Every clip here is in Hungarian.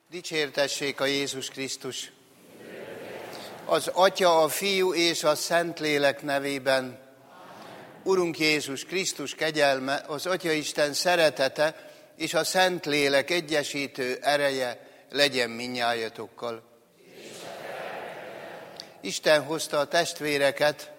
Dicsértessék a Jézus Krisztus! Az Atya, a Fiú és a Szentlélek nevében. Urunk Jézus Krisztus kegyelme, az Atyaisten szeretete és a Szentlélek egyesítő ereje legyen mindnyájatokkal. Isten hozta a testvéreket,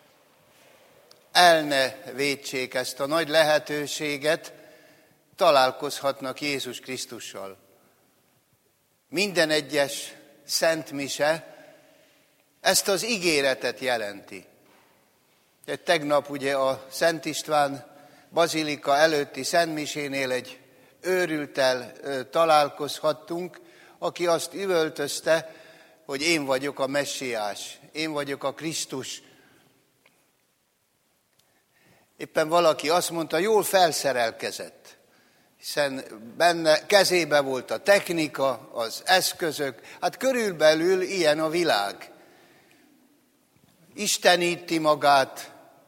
el ne vétsék ezt a nagy lehetőséget, találkozhatnak Jézus Krisztussal. Minden egyes szent mise ezt az ígéretet jelenti. Tegnap ugye a Szent István bazilika előtti szentmisénél egy őrülttel találkozhattunk, aki azt üvöltözte, hogy én vagyok a Messiás, én vagyok a Krisztus. Éppen valaki azt mondta, jól felszerelkezett, hiszen benne kezébe volt a technika, az eszközök, hát körülbelül ilyen a világ. Isteníti magát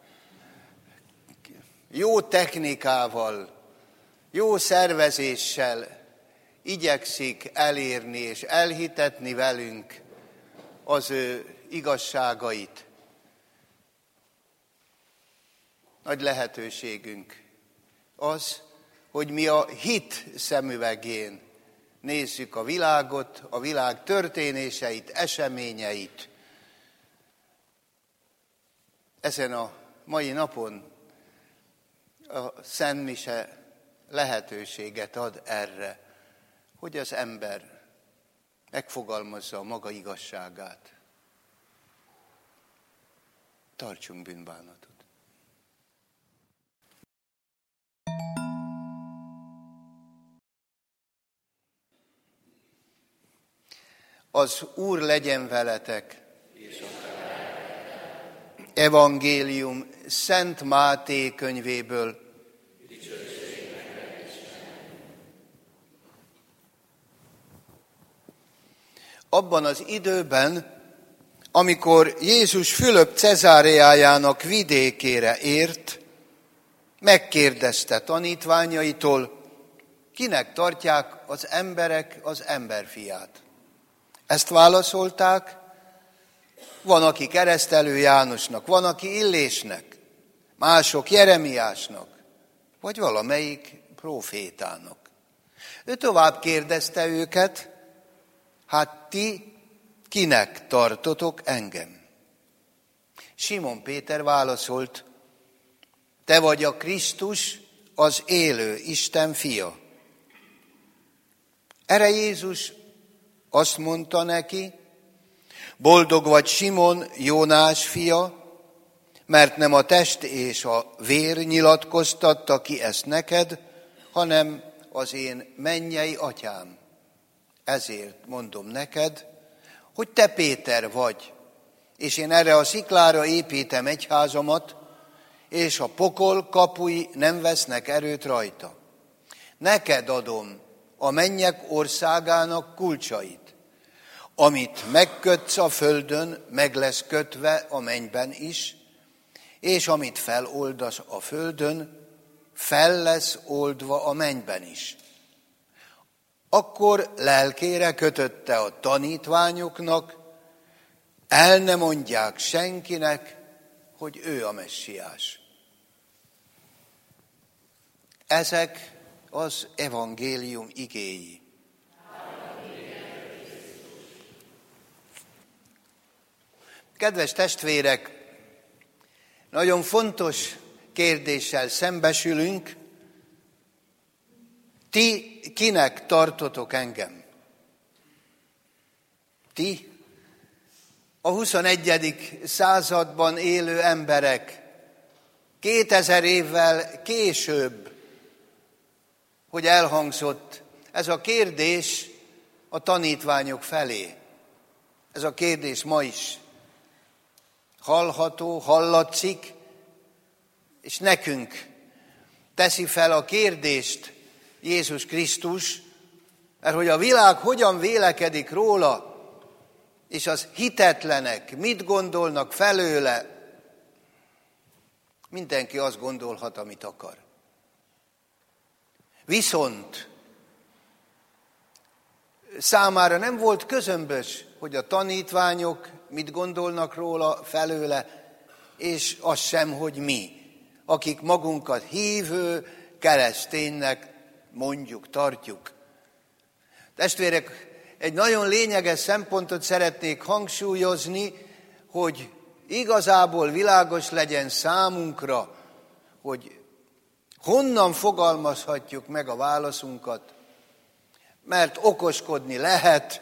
jó technikával, jó szervezéssel igyekszik elérni és elhitetni velünk az ő igazságait. Nagy lehetőségünk az, hogy mi a hit szemüvegén nézzük a világot, a világ történéseit, eseményeit. Ezen a mai napon a Szent Mise lehetőséget ad erre, hogy az ember megfogalmazza a maga igazságát. Tartsunk bűnbánatot. Az Úr legyen veletek. Evangélium Szent Máté könyvéből. Abban az időben, amikor Jézus Fülöp Cezáreájának vidékére ért, megkérdezte tanítványaitól, kinek tartják az emberek az emberfiát. Ezt válaszolták, van, aki Keresztelő Jánosnak, van, aki Illésnek, mások Jeremiásnak, vagy valamelyik prófétának. Ő tovább kérdezte őket, hát ti kinek tartotok engem? Simon Péter válaszolt, te vagy a Krisztus, az élő Isten fia. Erre Jézus azt mondta neki, boldog vagy Simon, Jónás fia, mert nem a test és a vér nyilatkoztatta ki ezt neked, hanem az én mennyei atyám. Ezért mondom neked, hogy te Péter vagy, és én erre a sziklára építem egyházamat, és a pokol kapui nem vesznek erőt rajta. Neked adom a mennyek országának kulcsait. Amit megkötsz a földön, meg lesz kötve a mennyben is, és amit feloldasz a földön, fel lesz oldva a mennyben is. Akkor lelkére kötötte a tanítványoknak, el ne mondják senkinek, hogy ő a Messiás. Ezek az evangélium igéi. Kedves testvérek, nagyon fontos kérdéssel szembesülünk. Ti kinek tartotok engem? Ti, a 21. században élő emberek, 2000 évvel később, hogy elhangzott ez a kérdés a tanítványok felé. Ez a kérdés ma is hallható, hallatszik, és nekünk teszi fel a kérdést Jézus Krisztus, mert hogy a világ hogyan vélekedik róla, és az hitetlenek mit gondolnak felőle, mindenki azt gondolhat, amit akar. Viszont számára nem volt közömbös, hogy a tanítványok mit gondolnak róla, felőle, és az sem, hogy mi, akik magunkat hívő kereszténynek mondjuk, tartjuk. Testvérek, egy nagyon lényeges szempontot szeretnék hangsúlyozni, hogy igazából világos legyen számunkra, hogy honnan fogalmazhatjuk meg a válaszunkat, mert okoskodni lehet,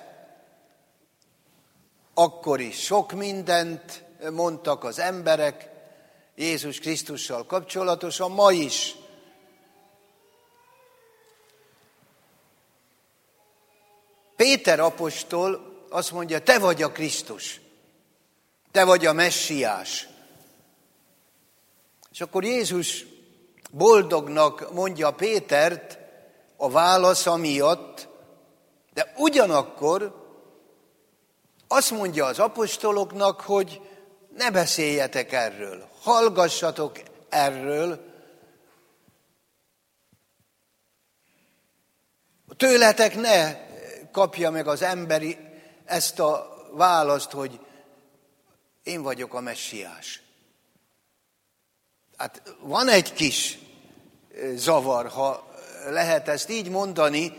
akkor is sok mindent mondtak az emberek Jézus Krisztussal kapcsolatosan, ma is. Péter apostol azt mondja, te vagy a Krisztus, te vagy a Messiás. És akkor Jézus boldognak mondja Pétert a válasza miatt, de ugyanakkor azt mondja az apostoloknak, hogy ne beszéljetek erről, hallgassatok erről, tőletek ne kapja meg az emberi ezt a választ, hogy én vagyok a Messiás. Hát van egy kis zavar, ha lehet ezt így mondani.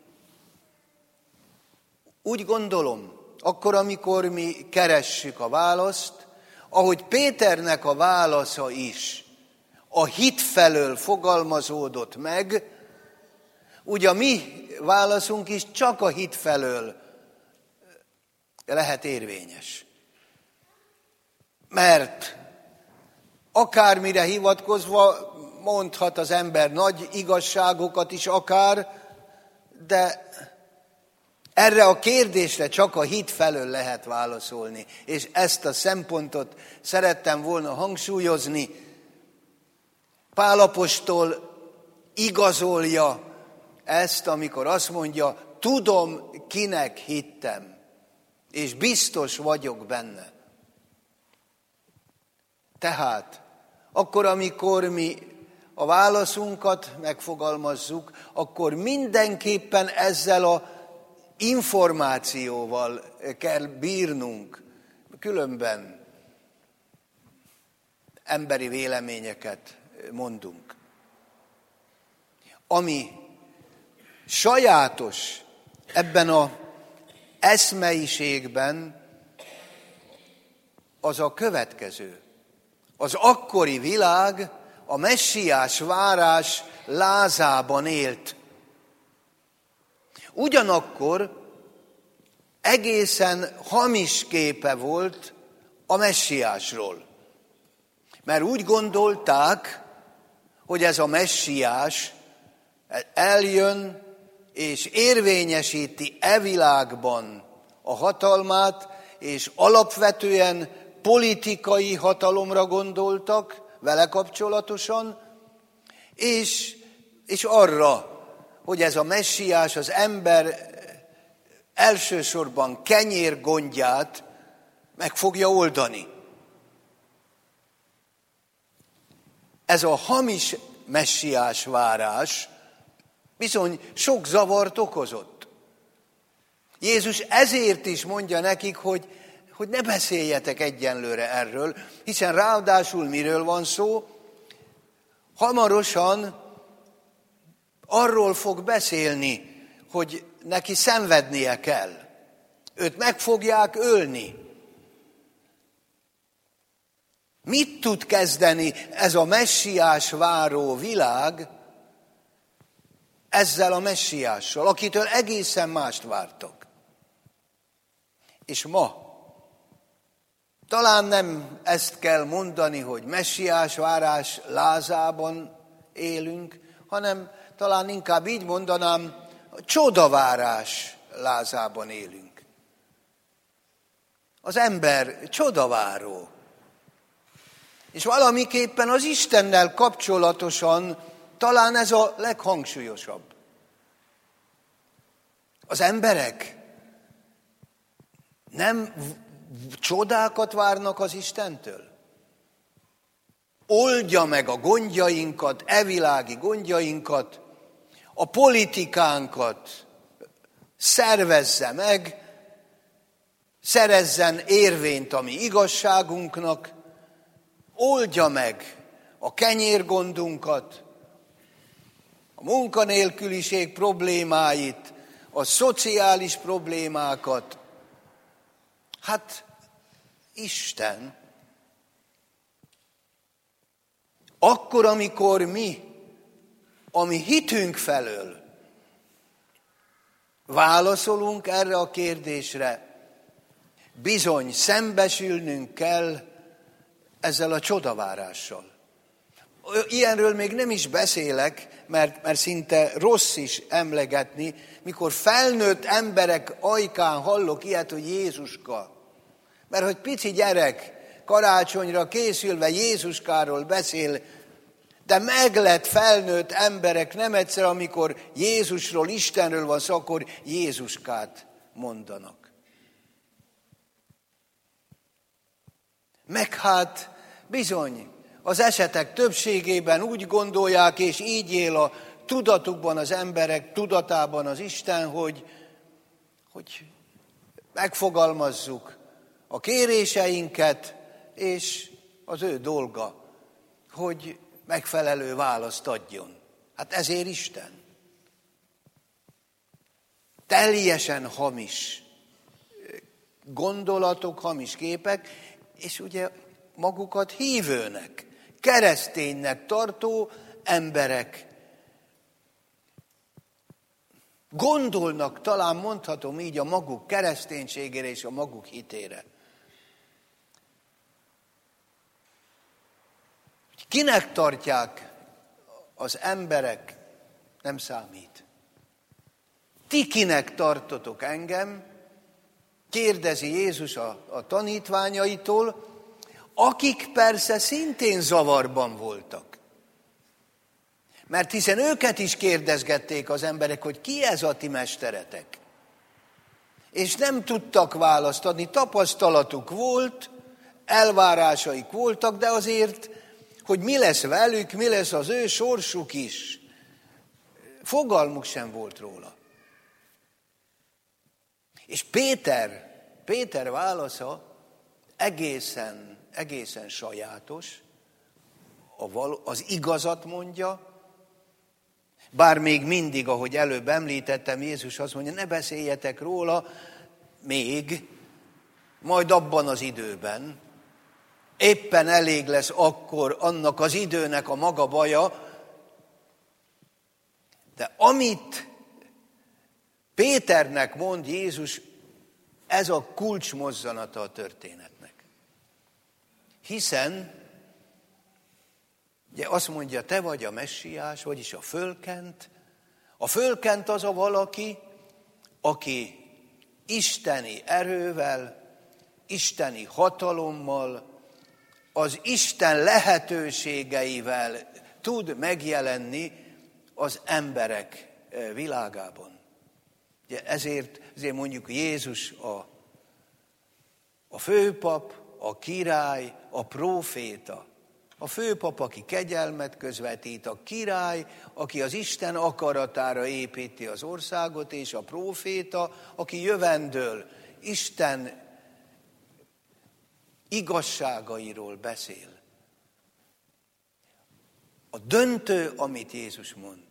Úgy gondolom, akkor, amikor mi keressük a választ, ahogy Péternek a válasza is a hit felől fogalmazódott meg, úgy a mi válaszunk is csak a hit felől lehet érvényes. Mert akármire hivatkozva mondhat az ember nagy igazságokat is akár, de erre a kérdésre csak a hit felől lehet válaszolni. És ezt a szempontot szerettem volna hangsúlyozni. Pál apostol igazolja ezt, amikor azt mondja, tudom, kinek hittem, és biztos vagyok benne. Tehát, akkor, amikor mi a válaszunkat megfogalmazzuk, akkor mindenképpen ezzel a információval kell bírnunk, különben emberi véleményeket mondunk. Ami sajátos ebben az eszmeiségben, az a következő. Az akkori világ a messiás várás lázában élt. Ugyanakkor egészen hamis képe volt a messiásról. Mert úgy gondolták, hogy ez a messiás eljön és érvényesíti e világban a hatalmát, és alapvetően politikai hatalomra gondoltak vele kapcsolatosan, és arra, hogy ez a messiás az ember elsősorban kenyérgondját meg fogja oldani. Ez a hamis messiás várás bizony sok zavart okozott. Jézus ezért is mondja nekik, hogy ne beszéljetek egyenlőre erről, hiszen ráadásul miről van szó? Hamarosan arról fog beszélni, hogy neki szenvednie kell. Őt meg fogják ölni. Mit tud kezdeni ez a messiás váró világ ezzel a messiással, akitől egészen mást vártak? És ma talán nem ezt kell mondani, hogy messiás várás lázában élünk, hanem talán inkább így mondanám, csodavárás lázában élünk. Az ember csodaváró. És valamiképpen az Istennel kapcsolatosan talán ez a leghangsúlyosabb. Az emberek nem csodákat várnak az Istentől? Oldja meg a gondjainkat, evilági gondjainkat, a politikánkat szervezze meg, szerezzen érvényt a mi igazságunknak, oldja meg a kenyérgondunkat, a munkanélküliség problémáit, a szociális problémákat. Hát Isten, akkor, amikor mi, a mi hitünk felől válaszolunk erre a kérdésre, bizony szembesülnünk kell ezzel a csodavárással. Ilyenről még nem is beszélek, mert szinte rossz is emlegetni, mikor felnőtt emberek ajkán hallok ilyet, hogy Jézuska. Mert hogy pici gyerek karácsonyra készülve Jézuskáról beszél, de meglett felnőtt emberek nem egyszer, amikor Jézusról, Istenről van szó, akkor Jézuskát mondanak. Meg hát bizony, az esetek többségében úgy gondolják, és így él a tudatukban az emberek, tudatában az Isten, hogy megfogalmazzuk a kéréseinket, és az ő dolga, hogy megfelelő választ adjon. Hát ezért Isten. Teljesen hamis gondolatok, hamis képek, és ugye magukat hívőnek, kereszténynek tartó emberek gondolnak, talán mondhatom így, a maguk kereszténységére és a maguk hitére. Kinek tartják az emberek, nem számít. Ti kinek tartotok engem? Kérdezi Jézus a tanítványaitól, akik persze szintén zavarban voltak. Mert hiszen őket is kérdezgették az emberek, hogy ki ez a ti mesteretek. És nem tudtak választ adni, tapasztalatuk volt, elvárásaik voltak, de azért, hogy mi lesz velük, mi lesz az ő sorsuk is, fogalmuk sem volt róla. És Péter válasza egészen sajátos, az igazat mondja, bár még mindig, ahogy előbb említettem, Jézus azt mondja, ne beszéljetek róla még, majd abban az időben, éppen elég lesz akkor annak az időnek a maga baja, de amit Péternek mond Jézus, ez a kulcsmozzanata a történetnek. Hiszen, ugye azt mondja, te vagy a messiás, vagyis a fölkent. A fölkent az a valaki, aki isteni erővel, isteni hatalommal, az Isten lehetőségeivel tud megjelenni az emberek világában. Ugye ezért mondjuk Jézus a főpap, a király, a próféta. A főpap, aki kegyelmet közvetít, a király, aki az Isten akaratára építi az országot, és a próféta, aki jövendől Isten igazságairól beszél. A döntő, amit Jézus mond.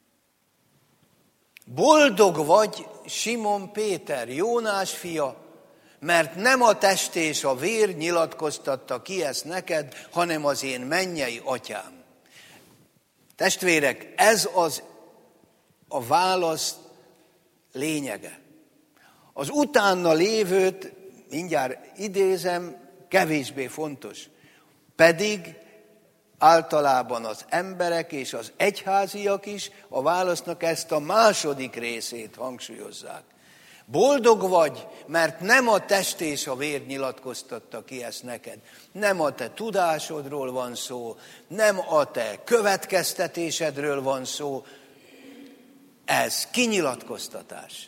Boldog vagy, Simon Péter, Jónás fia, mert nem a test és a vér nyilatkoztatta ki ezt neked, hanem az én mennyei atyám. Testvérek, ez az a válasz lényege. Az utána lévőt, mindjárt idézem, kevésbé fontos. Pedig általában az emberek és az egyháziak is a válasznak ezt a második részét hangsúlyozzák. Boldog vagy, mert nem a test és a vér nyilatkoztatta ki ezt neked. Nem a te tudásodról van szó, nem a te következtetésedről van szó. Ez kinyilatkoztatás.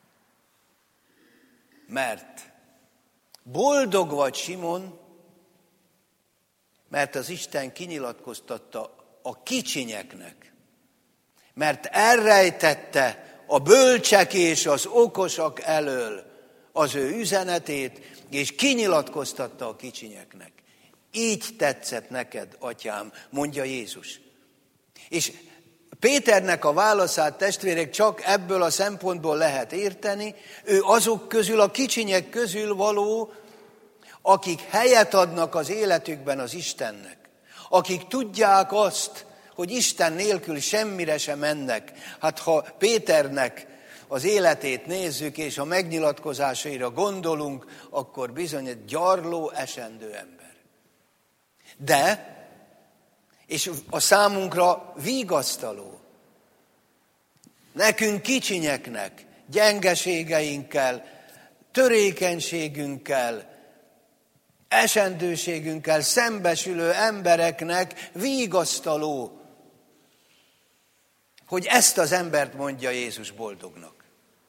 Mert boldog vagy, Simon, mert az Isten kinyilatkoztatta a kicsinyeknek, mert elrejtette a bölcsek és az okosak elől az ő üzenetét, és kinyilatkoztatta a kicsinyeknek. Így tetszett neked, atyám, mondja Jézus. És Péternek a válaszát, testvérek, csak ebből a szempontból lehet érteni. Ő azok közül, a kicsinyek közül való, akik helyet adnak az életükben az Istennek. Akik tudják azt, hogy Isten nélkül semmire sem mennek. Hát ha Péternek az életét nézzük, és a megnyilatkozásaira gondolunk, akkor bizony egy gyarló, esendő ember. De, és a számunkra vigasztaló, nekünk kicsinyeknek, gyengeségeinkkel, törékenységünkkel, esendőségünkkel szembesülő embereknek vigasztaló, hogy ezt az embert mondja Jézus boldognak.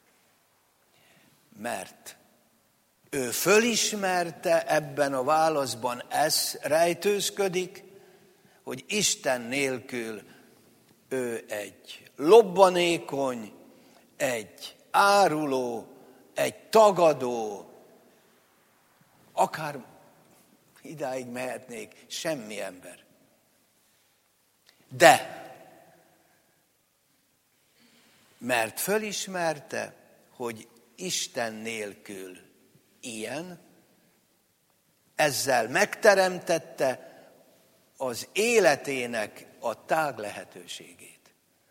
Mert ő fölismerte ebben a válaszban, ez rejtőzködik, hogy Isten nélkül ő egy lobbanékony, egy áruló, egy tagadó, akár idáig mehetnék, semmi ember. De, mert fölismerte, hogy Isten nélkül ilyen, ezzel megteremtette az életének a tág lehetőségét.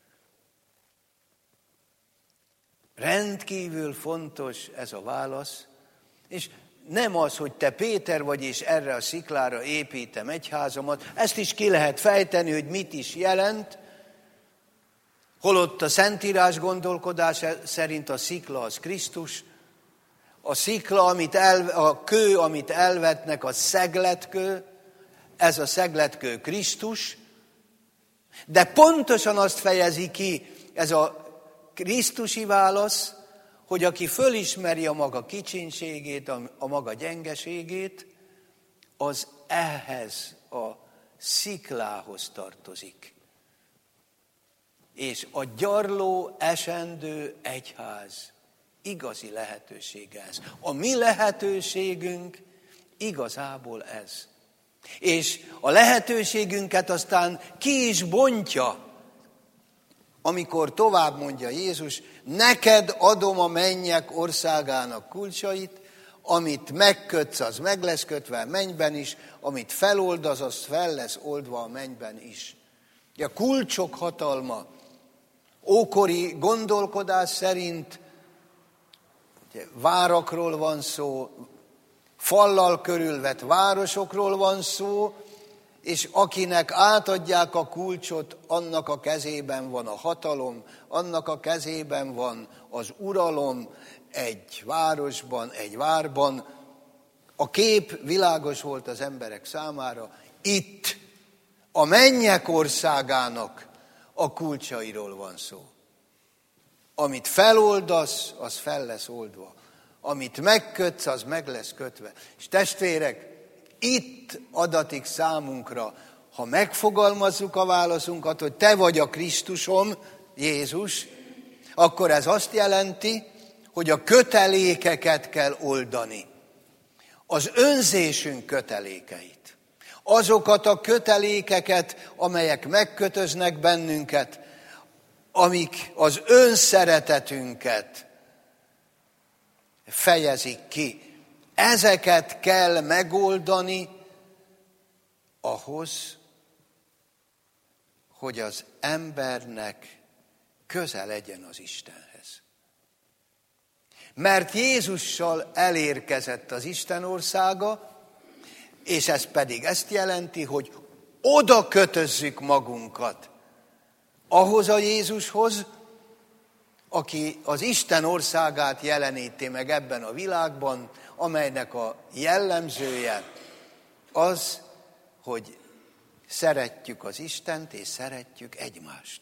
Rendkívül fontos ez a válasz, és nem az, hogy te Péter vagy, és erre a sziklára építem egyházamat, ezt is ki lehet fejteni, hogy mit is jelent, holott a Szentírás gondolkodása szerint a szikla az Krisztus, a szikla, a kő, amit elvetnek, a szegletkő, ez a szegletkő Krisztus, de pontosan azt fejezi ki ez a krisztusi válasz, hogy aki fölismeri a maga kicsinségét, a maga gyengeségét, az ehhez a sziklához tartozik. És a gyarló, esendő egyház igazi lehetősége ez. A mi lehetőségünk igazából ez. És a lehetőségünket aztán ki is bontja, amikor tovább mondja Jézus, neked adom a mennyek országának kulcsait, amit megkötsz, az meg lesz kötve a mennyben is, amit feloldasz, az fel lesz oldva a mennyben is. A kulcsok hatalma ókori gondolkodás szerint várakról van szó, fallal körülvett városokról van szó, és akinek átadják a kulcsot, annak a kezében van a hatalom, annak a kezében van az uralom egy városban, egy várban. A kép világos volt az emberek számára. Itt a mennyek országának a kulcsairól van szó. Amit feloldasz, az fel lesz oldva. Amit megkötsz, az meg lesz kötve. És testvérek, itt adatik számunkra, ha megfogalmazzuk a válaszunkat, hogy te vagy a Krisztusom, Jézus, akkor ez azt jelenti, hogy a kötelékeket kell oldani. Az önzésünk kötelékeit. Azokat a kötelékeket, amelyek megkötöznek bennünket, amik az önszeretetünket fejezik ki. Ezeket kell megoldani ahhoz, hogy az embernek köze legyen az Istenhez. Mert Jézussal elérkezett az Isten országa, és ez pedig ezt jelenti, hogy oda kötözzük magunkat ahhoz a Jézushoz, aki az Isten országát jeleníti meg ebben a világban, amelynek a jellemzője az, hogy szeretjük az Istent és szeretjük egymást.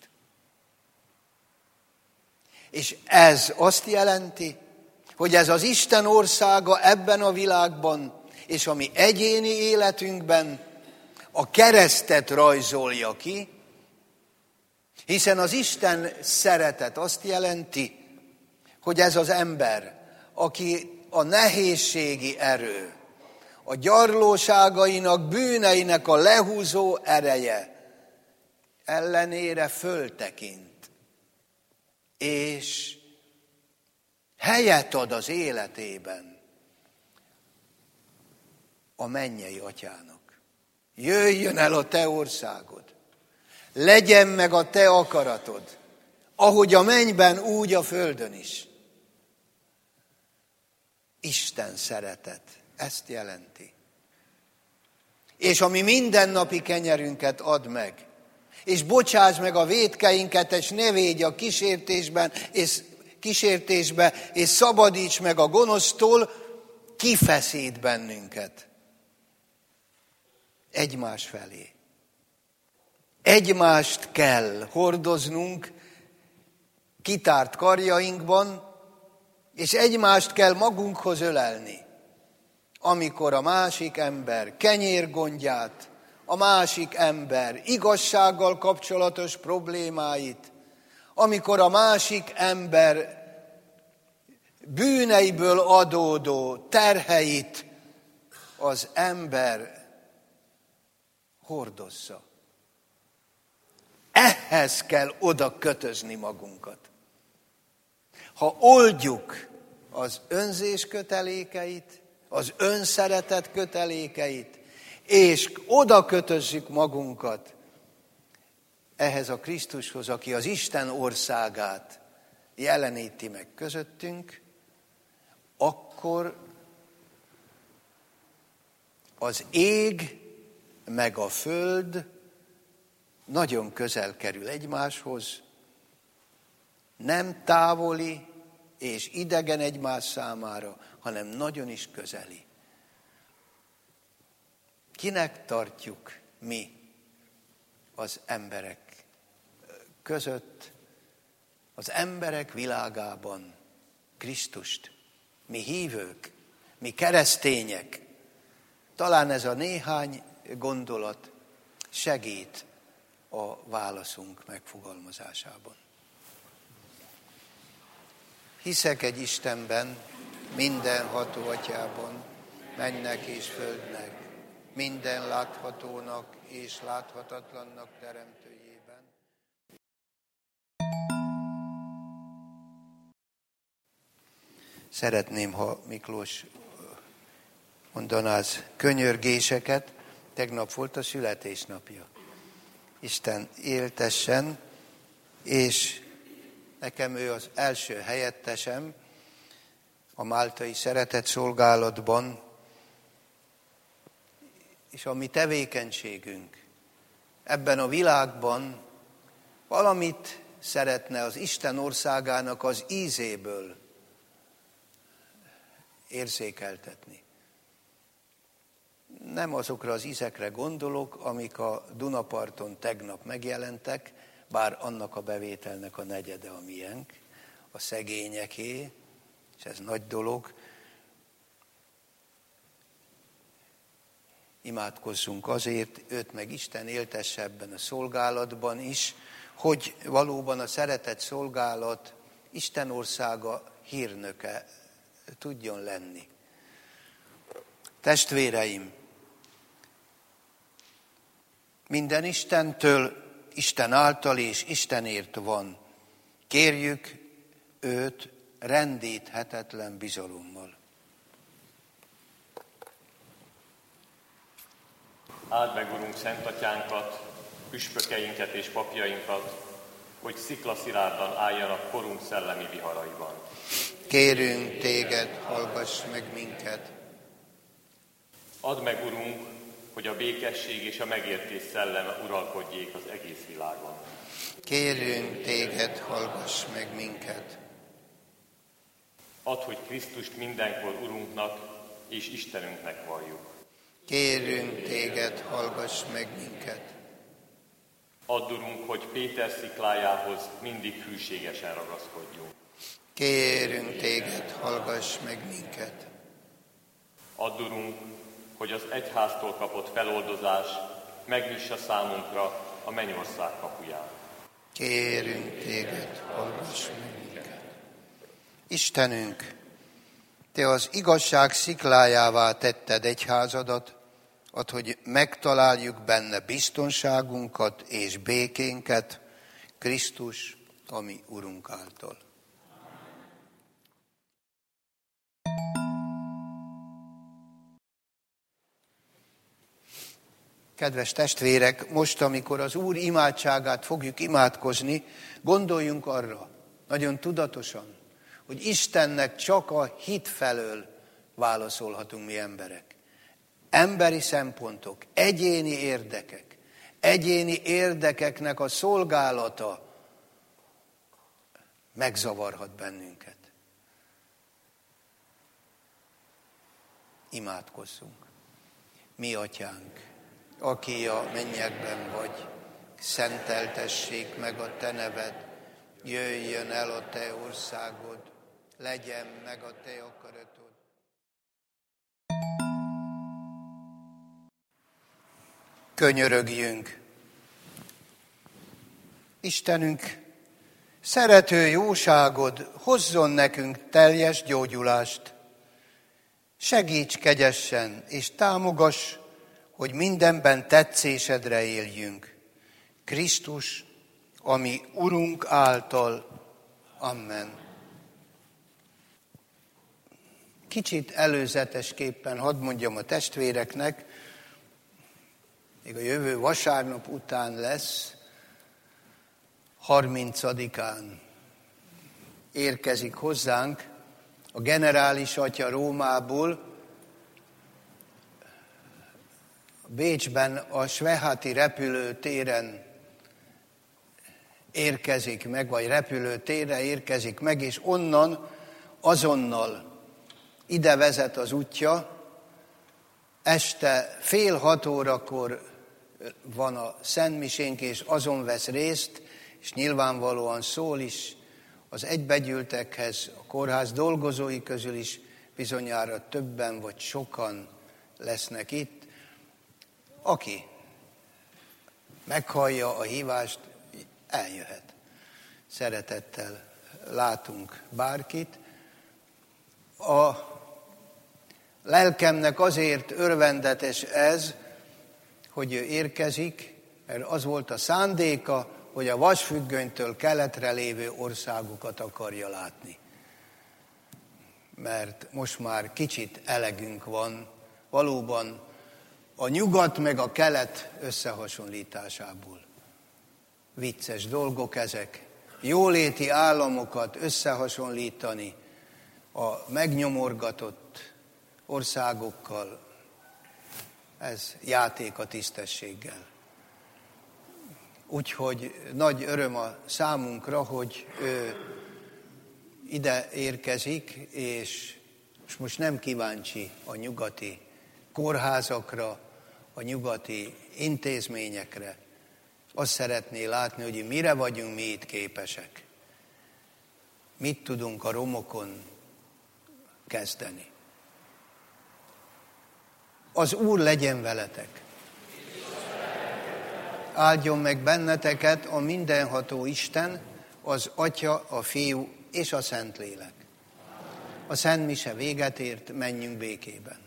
És ez azt jelenti, hogy ez az Isten országa ebben a világban, és a mi egyéni életünkben a keresztet rajzolja ki, Hiszen az Isten szeretet azt jelenti, hogy ez az ember, aki a nehézségi erő, a gyarlóságainak, bűneinek a lehúzó ereje ellenére föltekint, és helyet ad az életében a mennyei atyának. Jöjjön el a te országod, legyen meg a te akaratod, ahogy a mennyben, úgy a földön is. Isten szeretet, ezt jelenti. És ami mindennapi kenyerünket ad meg, és bocsáss meg a vétkeinket, és ne védj a kísértésbe, és szabadíts meg a gonosztól, kifeszít bennünket egymás felé. Egymást kell hordoznunk kitárt karjainkban, és egymást kell magunkhoz ölelni, amikor a másik ember kenyérgondját, a másik ember igazsággal kapcsolatos problémáit, amikor a másik ember bűneiből adódó terheit az ember hordozza. Ehhez kell oda kötözni magunkat. Ha oldjuk az önzés kötelékeit, az önszeretet kötelékeit, és oda kötözzük magunkat ehhez a Krisztushoz, aki az Isten országát jeleníti meg közöttünk, akkor az ég meg a föld nagyon közel kerül egymáshoz, nem távoli és idegen egymás számára, hanem nagyon is közeli. Kinek tartjuk mi az emberek között, az emberek világában Krisztust? Mi hívők, mi keresztények. Talán ez a néhány gondolat segít a válaszunk megfogalmazásában. Hiszek egy Istenben, mindenható Atyában, mennek és földnek, minden láthatónak és láthatatlannak teremtőjében. Szeretném, ha Miklós mondaná az könyörgéseket. Tegnap volt a születésnapja. Isten éltessen, és nekem ő az első helyettesem a máltai szeretett szolgálatban, és a mi tevékenységünk ebben a világban valamit szeretne az Isten országának az ízéből érzékeltetni. Nem azokra az ízekre gondolok, amik a Dunaparton tegnap megjelentek, bár annak a bevételnek a negyede a miénk, a szegényeké, és ez nagy dolog. Imádkozzunk azért, őt meg Isten éltesse ebben a szolgálatban is, hogy valóban a szeretett szolgálat Isten országa hírnöke tudjon lenni. Testvéreim, minden Istentől, Isten által és Istenért van. Kérjük őt rendíthetetlen bizalommal. Áld meg, Urunk, Szent Atyánkat, püspökeinket és papjainkat, hogy sziklaszilárdan álljanak korunk szellemi viharaiban. Kérünk téged, hallgass meg minket. Add meg, Urunk, hogy a békesség és a megértés szelleme uralkodjék az egész világon. Kérünk téged, hallgass meg minket. Add, hogy Krisztust mindenkor Urunknak és Istenünknek valljuk. Kérünk téged, hallgass meg minket. Add, Urunk, hogy Péter sziklájához mindig hűségesen ragaszkodjunk. Kérünk téged, hallgass meg minket. Add, Urunk, hogy az egyháztól kapott feloldozás megnyissa számunkra a mennyország kapuját. Kérünk téged, hallgass meg minket. Istenünk, te az igazság sziklájává tetted egyházadat, add, hogy megtaláljuk benne biztonságunkat és békénket, Krisztus, a mi Urunk által. Kedves testvérek, most, amikor az Úr imádságát fogjuk imádkozni, gondoljunk arra, nagyon tudatosan, hogy Istennek csak a hit felől válaszolhatunk mi emberek. Emberi szempontok, egyéni érdekeknek a szolgálata megzavarhat bennünket. Imádkozzunk. Mi atyánk, aki a mennyekben vagy, szenteltessék meg a te neved, jöjjön el a te országod, legyen meg a te akaratod. Könyörögjünk. Istenünk, szerető jóságod hozzon nekünk teljes gyógyulást. Segíts kegyessen és támogass, hogy mindenben tetszésedre éljünk. Krisztus, a mi Urunk által. Amen. Kicsit előzetesképpen hadd mondjam a testvéreknek, még a jövő vasárnap után lesz, 30-án érkezik hozzánk a generális atya Rómából. Bécsben a Svehati repülőtéren érkezik meg, vagy repülőtérre érkezik meg, és onnan azonnal ide vezet az útja. Este 5:30 van a szentmisénk, és azon vesz részt, és nyilvánvalóan szól is az egybegyűltekhez, a kórház dolgozói közül is bizonyára többen vagy sokan lesznek itt. Aki meghallja a hívást, eljöhet. Szeretettel látunk bárkit. A lelkemnek azért örvendetes ez, hogy ő érkezik, mert az volt a szándéka, hogy a vasfüggönytől keletre lévő országokat akarja látni. Mert most már kicsit elegünk van valóban a nyugat meg a kelet összehasonlításából. Vicces dolgok ezek. Jóléti államokat összehasonlítani a megnyomorgatott országokkal, ez játék a tisztességgel. Úgyhogy nagy öröm a számunkra, hogy ő ide érkezik, és most nem kíváncsi a nyugati kórházakra, a nyugati intézményekre. Azt szeretné látni, hogy mire vagyunk mi itt képesek. Mit tudunk a romokon kezdeni. Az Úr legyen veletek. Áldjon meg benneteket a mindenható Isten, az Atya, a Fiú és a Szentlélek. A Szent Mise véget ért, menjünk békében.